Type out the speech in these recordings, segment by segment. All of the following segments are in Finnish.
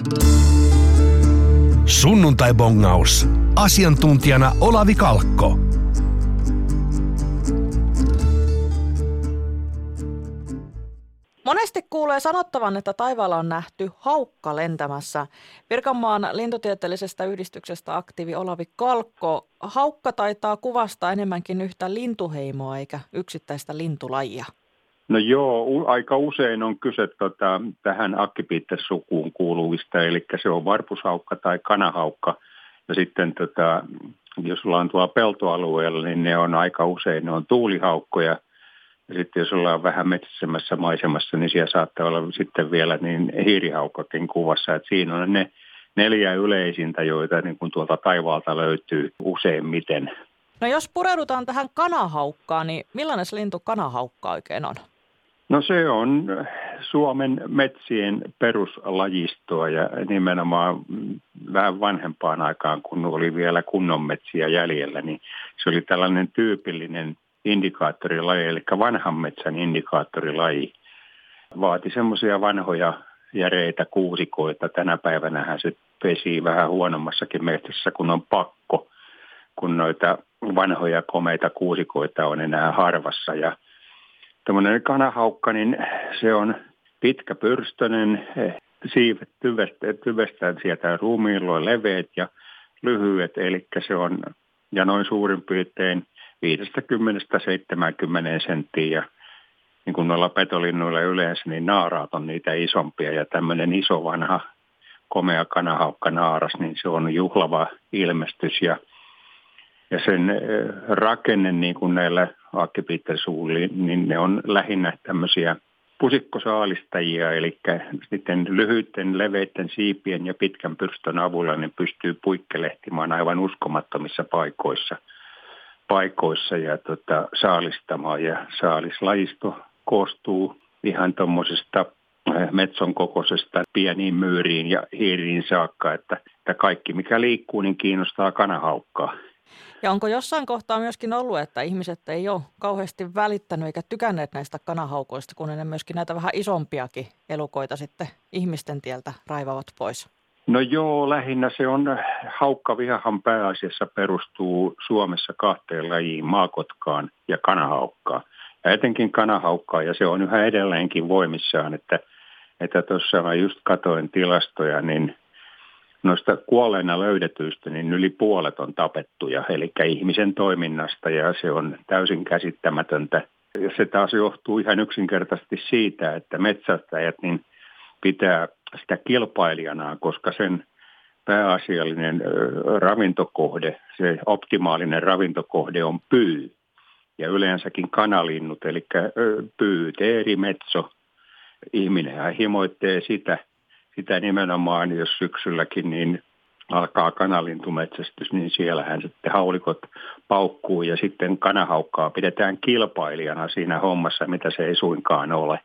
Sunnuntai-bongaus. Asiantuntijana Olavi Kalkko. Monesti kuulee sanottavan, että taivaalla on nähty haukka lentämässä. Pirkanmaan lintutieteellisestä yhdistyksestä aktiivi Olavi Kalkko. Haukka taitaa kuvastaa enemmänkin yhtä lintuheimoa eikä yksittäistä lintulajia. No joo, aika usein on kyse tähän Accipites-sukuun kuuluvista, eli se on varpushaukka tai kanahaukka. Ja sitten jos ollaan tuolla peltoalueella, niin ne on aika usein tuulihaukkoja. Ja sitten jos ollaan vähän metsäisemmässä maisemassa, niin siellä saattaa olla sitten vielä niin hiirihaukkakin kuvassa. Että siinä on ne 4 yleisintä, joita niin kuin tuolta taivaalta löytyy useimmiten. No jos pureudutaan tähän kanahaukkaan, niin millainen se lintu kanahaukka oikein on? No se on Suomen metsien peruslajistoa ja nimenomaan vähän vanhempaan aikaan, kun oli vielä kunnon metsiä jäljellä, niin se oli tällainen tyypillinen indikaattorilaji, eli vanhan metsän indikaattorilaji. Vaati semmoisia vanhoja järeitä kuusikoita. Tänä päivänähän se pesii vähän huonommassakin metsässä, kun on pakko, kun noita vanhoja komeita kuusikoita on enää harvassa. Ja tämmöinen kanahaukka, niin se on pitkäpyrstöinen, siivet tyvestään sieltä ruumiilloin leveät ja lyhyet, eli se on ja noin suurin piirtein 50-70 senttiä. Ja niin kuin noilla petolinnuilla yleensä, niin naaraat on niitä isompia ja tämmöinen iso vanha komea kanahaukka naaras, niin se on juhlava ilmestys ja sen rakenne niin kuin näillä Accipites-suulla, niin ne on lähinnä tämmöisiä pusikkosaalistajia, eli sitten lyhyiden, leveiden siipien ja pitkän pyrstön avulla ne pystyy puikkelehtimaan aivan uskomattomissa paikoissa ja saalistamaan. Ja saalislajisto koostuu ihan tuommoisesta metson kokoisesta pieniin myyriin ja hiiriin saakka, että kaikki mikä liikkuu, niin kiinnostaa kanahaukkaa. Ja onko jossain kohtaa myöskin ollut, että ihmiset ei ole kauheasti välittänyt eikä tykänneet näistä kanahaukoista, kun ne myöskin näitä vähän isompiakin elukoita sitten ihmisten tieltä raivavat pois? No joo, lähinnä se on, haukkavihahan pääasiassa perustuu Suomessa 2 lajiin, maakotkaan ja kanahaukkaan. Ja etenkin kanahaukkaa, ja se on yhä edelleenkin voimissaan, että tuossa mä just katoin tilastoja, niin noista kuolleena löydetyistä niin yli puolet on tapettuja, eli ihmisen toiminnasta, ja se on täysin käsittämätöntä. Ja se taas johtuu ihan yksinkertaisesti siitä, että metsästäjät niin pitää sitä kilpailijanaan, koska sen pääasiallinen ravintokohde, se optimaalinen ravintokohde on pyy. Ja yleensäkin kanalinnut, eli pyy, teeri, metso. Ihminenhän himoittaa sitä nimenomaan, jos syksylläkin niin alkaa kanalintumetsästys, niin siellähän sitten haulikot paukkuu ja sitten kanahaukkaa pidetään kilpailijana siinä hommassa, mitä se ei suinkaan ole.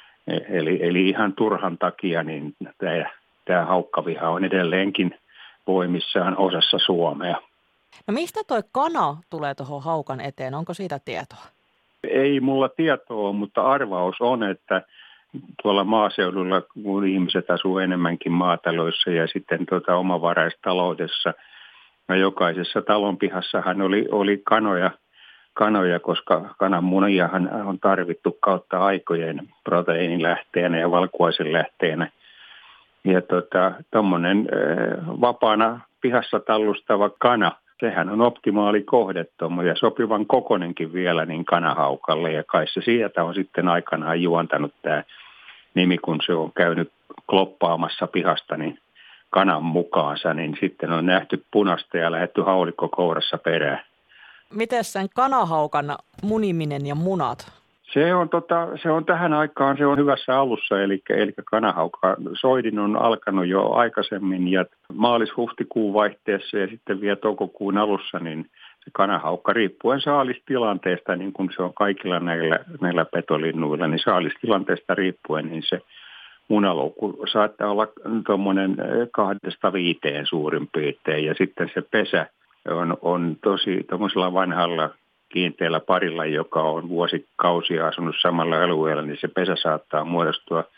Eli ihan turhan takia niin tämä haukkaviha on edelleenkin voimissaan osassa Suomea. No mistä toi kana tulee tuohon haukan eteen? Onko siitä tietoa? Ei mulla tietoa, mutta arvaus on, että tuolla maaseudulla, kun ihmiset asuu enemmänkin maataloissa ja sitten omavaraistaloudessa, ja jokaisessa talonpihassahan oli kanoja, koska kananmuniahan on tarvittu kautta aikojen proteiinilähteenä ja valkuaisen lähteenä. Ja tuommoinen vapaana pihassa tallustava kana, sehän on optimaali kohde ja sopivan kokonenkin vielä niin kanahaukalle. Ja kai se sieltä on sitten aikanaan juontanut tämä nimi, kun se on käynyt kloppaamassa pihasta niin kanan mukaansa, niin sitten on nähty punaista ja lähdetty haulikko kourassa perään. Miten sen kanahaukan muniminen ja munat? Se on tähän aikaan, se on hyvässä alussa, eli kanahaukka soidin on alkanut jo aikaisemmin ja maalis-huhtikuun vaihteessa ja sitten vielä toukokuun alussa, niin se kanahaukka riippuen saalistilanteesta, niin kuin se on kaikilla näillä petolinnuilla, niin saalistilanteesta riippuen, niin se munaloukku saattaa olla tuommoinen 2-5 suurin piirtein ja sitten se pesä on tosi tuommoisella vanhalla kiinteällä parilla, joka on vuosikausia asunut samalla alueella, niin se pesä saattaa muodostua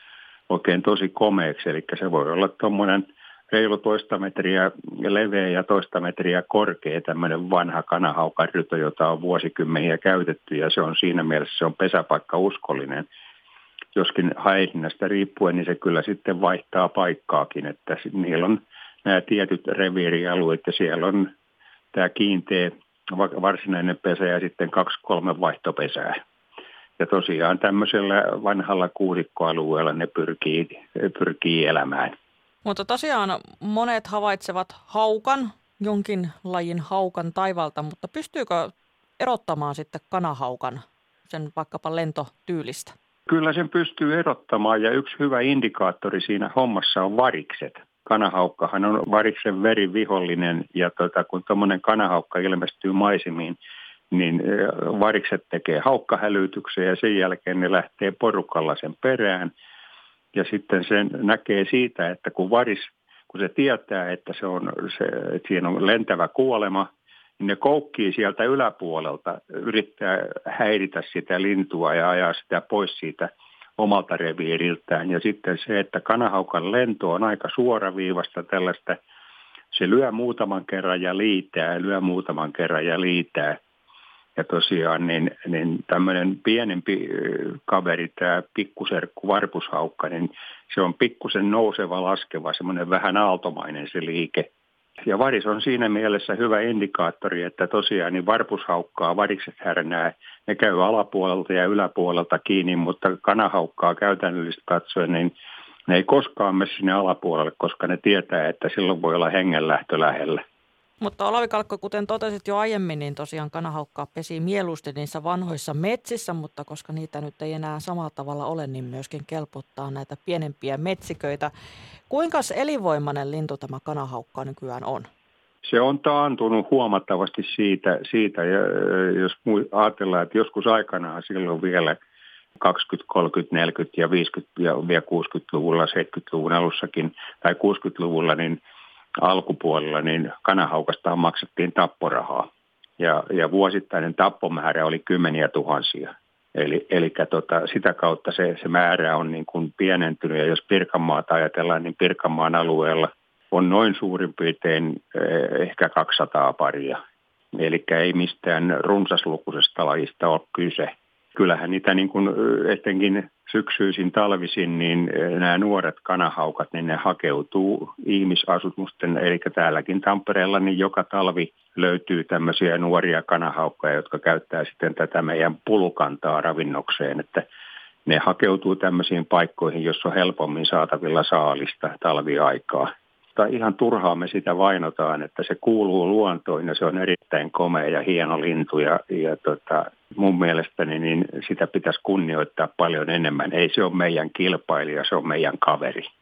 oikein tosi komeaksi. Eli se voi olla tuommoinen reilu 1 metriä leveä ja 1 metriä korkea tämmöinen vanha kanahaukan rytö, jota on vuosikymmeniä käytetty, ja se on siinä mielessä se on pesäpaikka uskollinen. Joskin häirinnästä riippuen, niin se kyllä sitten vaihtaa paikkaakin, että niillä on nämä tietyt reviirialueet ja siellä on tämä kiinteä varsinainen pesä ja sitten 2-3 vaihtopesää. Ja tosiaan tämmöisellä vanhalla kuusikkoalueella ne pyrkii elämään. Mutta tosiaan monet havaitsevat haukan, jonkin lajin haukan taivalta, mutta pystyykö erottamaan sitten kanahaukan sen vaikkapa lentotyylistä? Kyllä sen pystyy erottamaan ja yksi hyvä indikaattori siinä hommassa on varikset. Kanahaukkahan on variksen verivihollinen ja kun tuommoinen kanahaukka ilmestyy maisemiin, niin varikset tekee haukkahälytyksen ja sen jälkeen ne lähtee porukalla sen perään. Ja sitten sen näkee siitä, että kun se tietää, että että siinä on lentävä kuolema, niin ne koukkii sieltä yläpuolelta, yrittää häiritä sitä lintua ja ajaa sitä pois siitä omalta reviiriltään. Ja sitten se, että kanahaukan lento on aika suoraviivasta tällaista, se lyö muutaman kerran ja liitää, Ja tosiaan niin tämmöinen pienempi kaveri, tämä pikkuserkku varpushaukka, niin se on pikkusen nouseva, laskeva, semmoinen vähän aaltomainen se liike. Ja varis on siinä mielessä hyvä indikaattori, että tosiaan niin varpushaukkaa, varikset härnää, ne käy alapuolelta ja yläpuolelta kiinni, mutta kanahaukkaa käytännöllisesti katsoen, niin ne ei koskaan mene sinne alapuolelle, koska ne tietää, että silloin voi olla hengenlähtö lähellä. Mutta Olavi Kalkko, kuten totesit jo aiemmin, niin tosiaan kanahaukkaa pesii mieluusti niissä vanhoissa metsissä, mutta koska niitä nyt ei enää samalla tavalla ole, niin myöskin kelpottaa näitä pienempiä metsiköitä. Kuinka elinvoimainen lintu tämä kanahaukka nykyään on? Se on taantunut huomattavasti siitä ja jos ajatellaan, että joskus aikanaan silloin vielä 20, 30, 40 ja 50 ja vielä 60-luvulla, 70-luvun alussakin tai 60-luvulla, niin alkupuolella niin kanahaukasta maksettiin tapporahaa ja vuosittainen tappomäärä oli 10 000. Eli sitä kautta se määrä on niin kuin pienentynyt ja jos Pirkanmaata ajatellaan, niin Pirkanmaan alueella on noin suurin piirtein ehkä 200 paria. Eli ei mistään runsaslukuisesta lajista ole kyse. Kyllähän niitä niin kuin etenkin syksyisin, talvisin, niin nämä nuoret kanahaukat, niin ne hakeutuu ihmisasumusten, eli täälläkin Tampereella, niin joka talvi löytyy tämmöisiä nuoria kanahaukkoja, jotka käyttää sitten tätä meidän pulukantaa ravinnokseen, että ne hakeutuu tämmöisiin paikkoihin, jossa on helpommin saatavilla saalista talviaikaa. Tai ihan turhaan me sitä vainotaan, että se kuuluu luontoon ja se on erittäin komea ja hieno lintu ja mun mielestäni niin sitä pitäisi kunnioittaa paljon enemmän. Ei se ole meidän kilpailija, se on meidän kaveri.